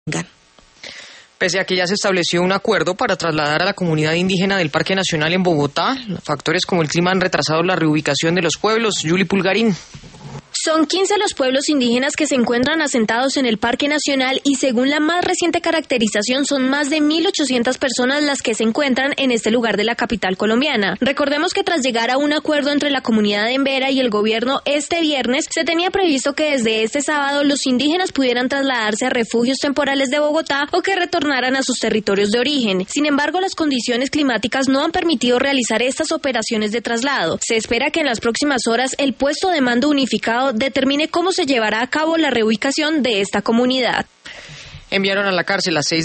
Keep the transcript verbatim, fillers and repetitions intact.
Pese a que ya se estableció un acuerdo para trasladar a la comunidad indígena del Parque Nacional en Bogotá, factores como el clima han retrasado la reubicación de los pueblos. Yuli Pulgarín. Son quince los pueblos indígenas que se encuentran asentados en el Parque Nacional y según la más reciente caracterización son más de mil ochocientas personas las que se encuentran en este lugar de la capital colombiana. Recordemos que tras llegar a un acuerdo entre la comunidad de Embera y el gobierno este viernes, se tenía previsto que desde este sábado los indígenas pudieran trasladarse a refugios temporales de Bogotá o que retornaran a sus territorios de origen. Sin embargo, las condiciones climáticas no han permitido realizar estas operaciones de traslado. Se espera que en las próximas horas el puesto de mando unificado determine cómo se llevará a cabo la reubicación de esta comunidad. Enviaron a la cárcel a seis